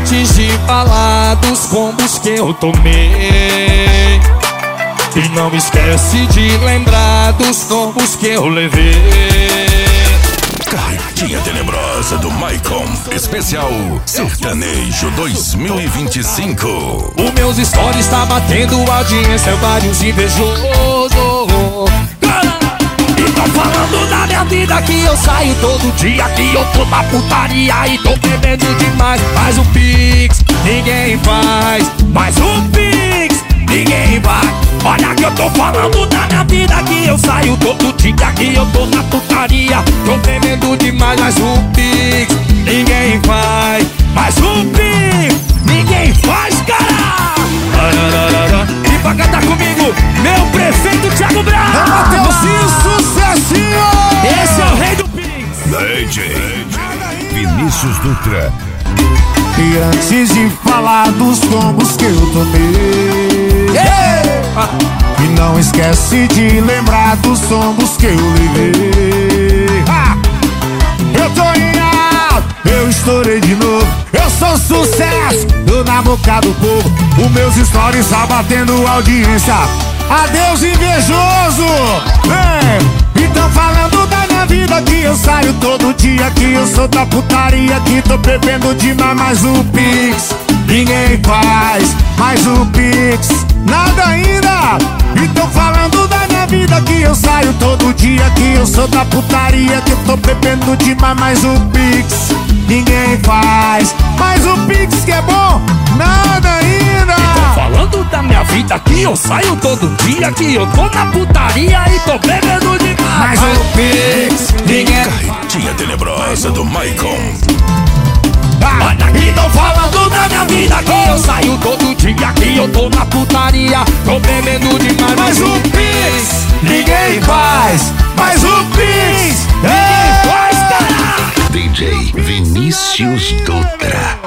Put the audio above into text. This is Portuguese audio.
antes de falar dos combos que eu tomei, e não esquece de lembrar dos combos que eu levei. Carretinha Tenebrosa do Maicon, especial Sertanejo 2025. O meus stories tá batendo audiência, vários invejosos. E tô falando da minha vida, que eu saio todo dia, que eu tô na putaria e tô bebendo demais. Faz o Pix, ninguém faz. Mais um Pix, ninguém vai. Olha que eu tô falando da minha vida, que eu saio todo dia, que eu tô na putaria, tô bebendo demais. Mais um Pix, ninguém faz. Mais um Pix, ninguém faz, cara. E pra cantar comigo, meu prefeito Thiago Braz. É Mateuzinho, sucessinho. Esse é o rei do Pix. DJ Vinícius Dutra. E antes de falar dos tombos que eu tomei, e não esquece de lembrar dos tombos que eu levei. Eu tô em alta, eu estourei de novo, eu sou sucesso, tô na boca do povo. Os meus stories tá batendo audiência. Adeus invejoso. Então falando da minha vida, que eu saio todo dia, que eu sou da putaria, que tô bebendo demais. Mais um Pix, ninguém faz. Mais um Pix, nada ainda. Então falando da minha vida, que eu saio todo dia, que eu sou da putaria, que eu tô bebendo demais. Mais um Pix, ninguém faz. Mais um Pix que é bom, nada ainda. Tô falando da minha vida, que eu saio todo dia, que eu tô na putaria e tô bebendo demais. Mais um Pix, ninguém faz. Carretinha Tenebrosa do Maicon. Olha que tô falando da minha vida, que eu saio todo dia, que eu tô na putaria, tô bebendo demais. Mais um Pix, ninguém faz. Mais um Pix, ninguém faz, cara. DJ Vinícius Dutra.